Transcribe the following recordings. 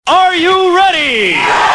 Are you ready?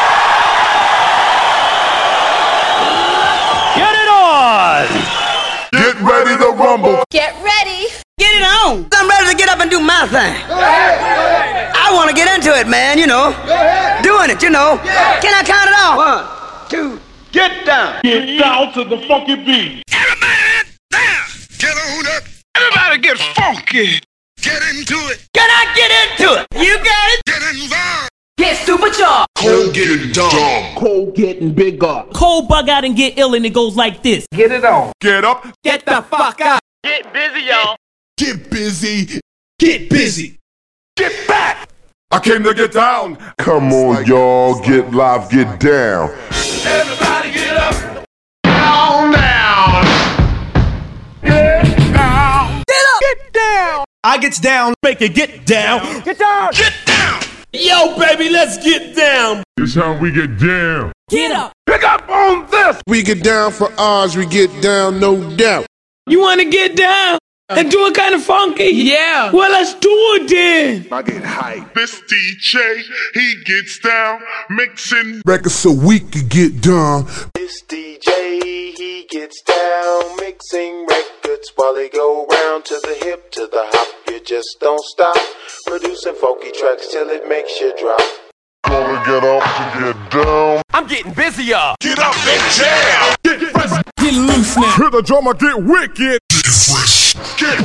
Get it on! Get ready to rumble. Get ready. Get it on. I'm ready to get up and do my thing. I want to get into it, man, you know. Doing it, you know. Can I count it off? 1, 2, get down. Get down to the funky beat. Everybody down. Get on up. Everybody get funky. Get into it. Can I get into it? You got it. Get involved. Get supercharged. Cold getting dumb. Cold getting bigger. Cold bug out and get ill, and it goes like this. Get it on. Get up. Get the fuck out. Get busy, y'all. Get busy. Get busy. Get back. I came to get down. Come on, y'all. Get live. Get down. Everybody get up. Down, down. Get down. Get up. Get down. I gets down. Make it get down. Get down. Get down. Yo, baby, let's get down. This how we get down. Get up. Pick up on this. We get down for ours, we get down, no doubt. You want to get down and do it kind of funky? Yeah. Well, let's do it then. I get hype. This DJ, he gets down, mixing Records so we could get down. This DJ, he gets down, mixing records while they go round to the hip, to the hop. You just don't stop, producing funky tracks till it makes you drop. Gonna get up to get down. I'm getting busy, y'all. Get up and jam. Get fresh. Get loose now. Hit the drummer, get wicked. Get fresh. Get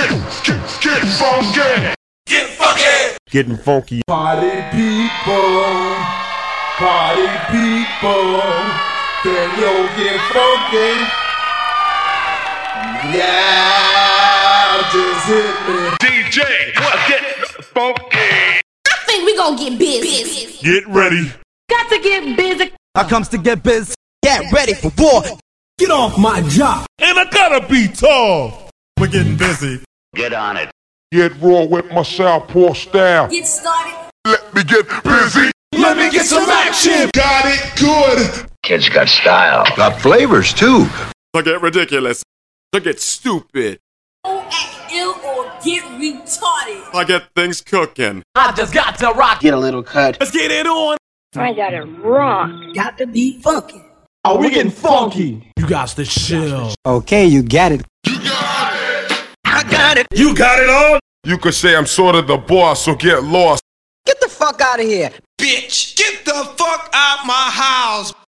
funky. Get funky. Getting funky. Party people, can you get funky? Yeah, just hit me. DJ, get funky. I think we gonna get busy. Get ready. Got to get busy. I comes to get busy. Get ready for war. Get off my job. And I gotta be tough. We're getting busy. Get on it. Get raw with my southpaw style. Get started. Let me get busy. Let me get some action. Got it good. Kids got style. Got flavors too. I get ridiculous. I get stupid. Act ill or get retarded. I get things cooking. I just got to rock. Get a little cut. Let's get it on. I got it wrong. Got to be funky. Are we getting funky? You got to chill. Okay, you got it. You got it. I got it. You got it on. You could say I'm sort of the boss, so get lost. Get the fuck out of here. Bitch, get the fuck out my house.